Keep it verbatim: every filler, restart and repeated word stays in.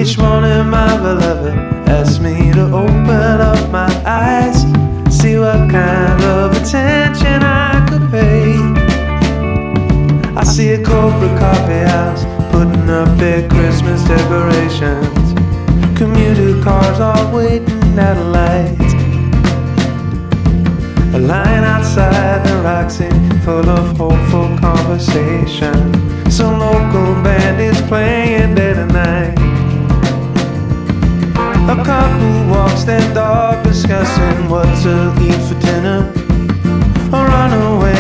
Each morning my beloved asks me to open up my eyes, see what kind of attention I could pay. I see a corporate coffee house putting up their Christmas decorations, commuter cars all waiting at a light, a line outside the Roxy full of hopeful conversation. Some local band is playing dead at night. A couple walks their dog discussing what to eat for dinner. A runaway